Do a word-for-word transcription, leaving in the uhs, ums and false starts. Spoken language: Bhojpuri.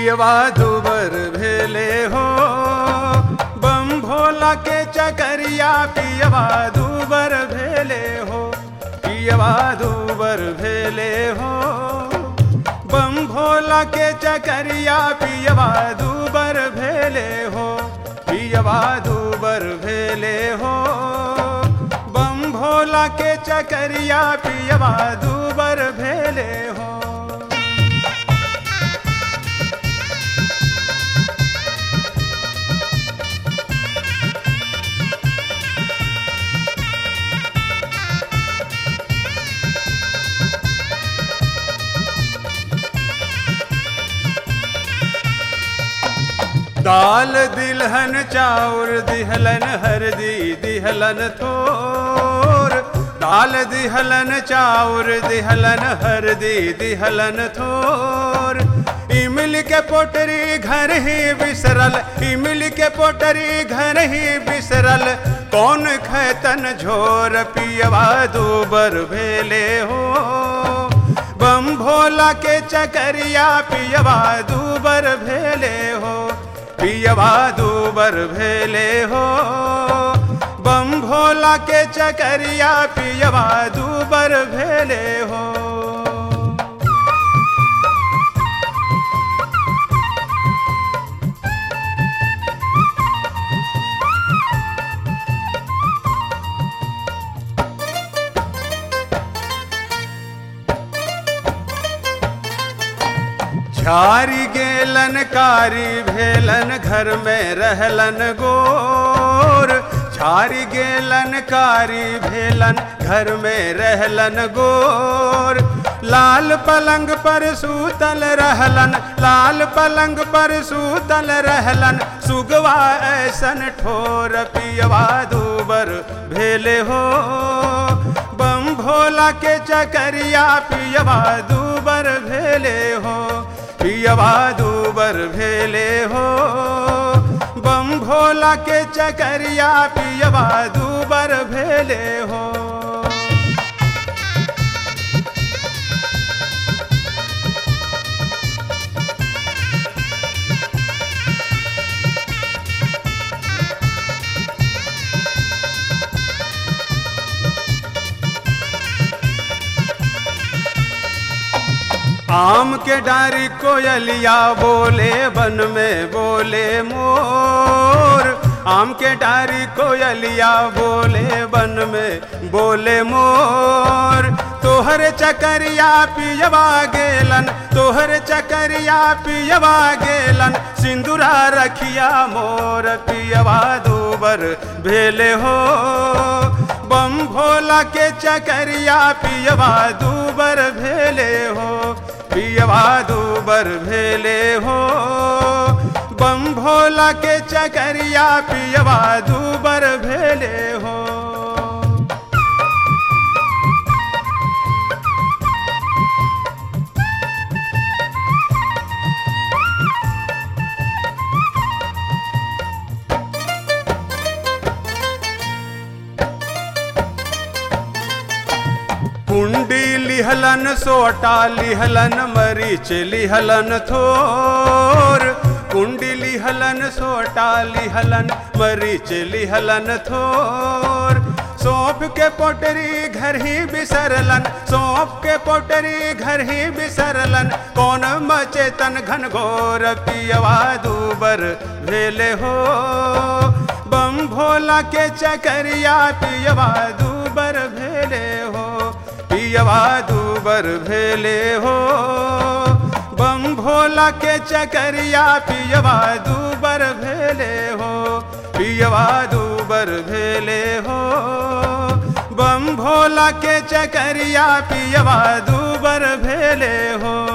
पियवा दुबर भेले हो बम भोला के चकरिया पियवा दुबर भेले हो पियवा दुबर भेले हो बम भोला के चकरिया पियवा दुबर भेले हो पियवा दुबर भेले हो बम भोला के चकरिया पियवा दुबर भेले हो। दाल दिलहन चाउर दिहलन हरदी दिहलन थोर दाल दिहलन चाउर दिहलन हरदी दिहलन थोर इमली के पोटरी घर ही बिसरल इमली के पोटरी घर ही बिसरल कौन खैतन झोर पियवा दुबर भेले हो बम भोला के चकरिया पियवा दुबर भेले हो पियवा दुबर भेले हो बम भोला के चकरिया पियवा दुबर भेले हो। झारी गेलन कारी भेलन घर में रहलन गोर झारी गेलन कारी भेलन घर में रहलन गोर लाल पलंग पर सूतल रहलन लाल पलंग पर सूतल रहलन सुगवा ऐसन ठोर पियवा दुबर भेले हो बम भोला के चकरिया पियवा दुबर भेले हो पियवा दुबर भेले हो बम भोला के चकरिया पियवा दुबर भेले हो। आम के डारी कोयलिया बोले बन में बोले मोर आम के डारी कोयलिया बोले बन में बोले मोर तोहर चकरिया पियवा गेलन तोहर चकरिया पियवा गेलन सिंदूरा रखिया मोर पियवा दुबर भेले हो बम भोला के चकरिया पियवा दुबर भेले हो पियवा दुबर भेले हो बम भोला के चकरिया पियवा दुबर भेले हो। कुंडी लिहलन सोटा लिहलन मरीच लिहलन थोर कुंडी लिहलन सोटा लिहलन मरीच लिहलन थोर सौंफ के पोटरी घर ही बिसरलन सौंफ के पोटरी घर ही बिसरलन कौन मचेतन घनघोर पियवा दुबर भेले हो बम भोला के चकरिया पियवा दुबर भेले हो पियवा दुबर भेले हो बम भोला के चकरिया पियवा दुबर भेले हो पियवा दुबर भेले हो बम भोला के चकरिया पियवा दुबर भेले हो।